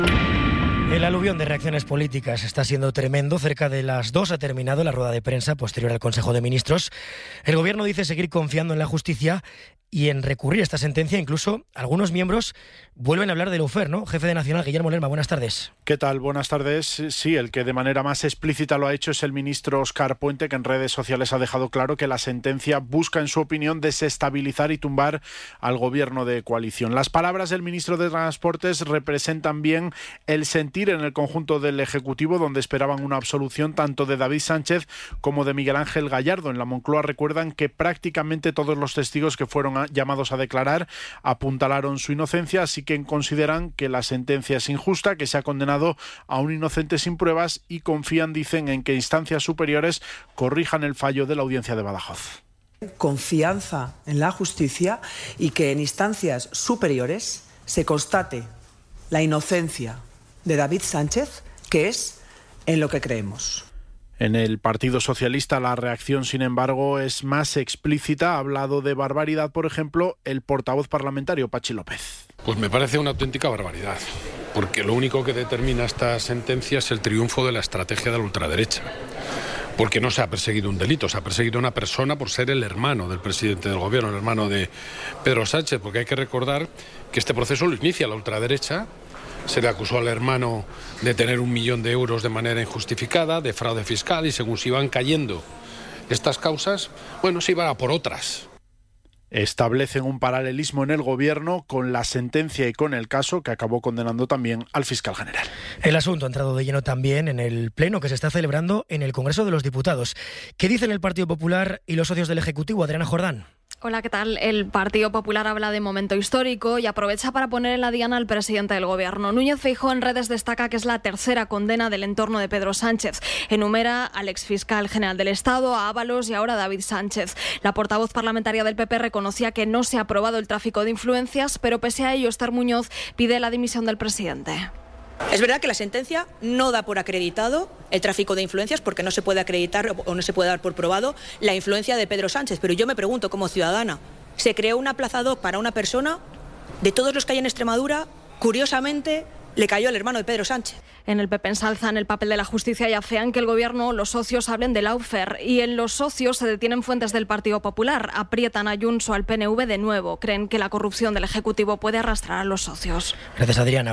El aluvión de reacciones políticas está siendo tremendo. Cerca de las 2 ha terminado la rueda de prensa posterior al Consejo de Ministros. El Gobierno dice seguir confiando en la justicia y en recurrir a esta sentencia. Incluso algunos miembros vuelven a hablar del lawfare, ¿no? Jefe de Nacional, Guillermo Lerma, buenas tardes. ¿Qué tal? Buenas tardes. Sí, el que de manera más explícita lo ha hecho es el ministro Óscar Puente, que en redes sociales ha dejado claro que la sentencia busca, en su opinión, desestabilizar y tumbar al gobierno de coalición. Las palabras del ministro de Transportes representan bien el sentir en el conjunto del Ejecutivo, donde esperaban una absolución tanto de David Sánchez como de Miguel Ángel Gallardo. En la Moncloa recuerdan que prácticamente todos los testigos que fueron llamados a declarar apuntalaron su inocencia, así que consideran que la sentencia es injusta, que se ha condenado a un inocente sin pruebas y confían, dicen, en que instancias superiores corrijan el fallo de la Audiencia de Badajoz. Confianza en la justicia y que en instancias superiores se constate la inocencia de David Sánchez, que es en lo que creemos. En el Partido Socialista la reacción, sin embargo, es más explícita. Ha hablado de barbaridad, por ejemplo, el portavoz parlamentario Pachi López. Pues me parece una auténtica barbaridad, porque lo único que determina esta sentencia es el triunfo de la estrategia de la ultraderecha. Porque no se ha perseguido un delito, se ha perseguido una persona por ser el hermano del presidente del gobierno, el hermano de Pedro Sánchez, porque hay que recordar que este proceso lo inicia la ultraderecha. Se le acusó al hermano de tener 1 millón de euros de manera injustificada, de fraude fiscal, y según se iban cayendo estas causas, bueno, se iban a por otras. Establecen un paralelismo en el gobierno con la sentencia y con el caso, que acabó condenando también al fiscal general. El asunto ha entrado de lleno también en el pleno que se está celebrando en el Congreso de los Diputados. ¿Qué dicen el Partido Popular y los socios del Ejecutivo? Adriana Jordán. Hola, ¿qué tal? El Partido Popular habla de momento histórico y aprovecha para poner en la diana al presidente del Gobierno. Núñez Feijóo en redes destaca que es la tercera condena del entorno de Pedro Sánchez. Enumera al exfiscal general del Estado, a Ábalos y ahora a David Sánchez. La portavoz parlamentaria del PP reconocía que no se ha aprobado el tráfico de influencias, pero pese a ello, Esther Muñoz pide la dimisión del presidente. Es verdad que la sentencia no da por acreditado el tráfico de influencias, porque no se puede acreditar o no se puede dar por probado la influencia de Pedro Sánchez. Pero yo me pregunto, como ciudadana, ¿se creó una plaza ad hoc para una persona? De todos los que hay en Extremadura, curiosamente, le cayó al hermano de Pedro Sánchez. En el PP ensalzan el papel de la justicia y afean que el Gobierno, los socios, hablen de lawfare. Y en los socios se detienen fuentes del Partido Popular. Aprietan a Junts o al PNV de nuevo. Creen que la corrupción del Ejecutivo puede arrastrar a los socios. Gracias, Adriana.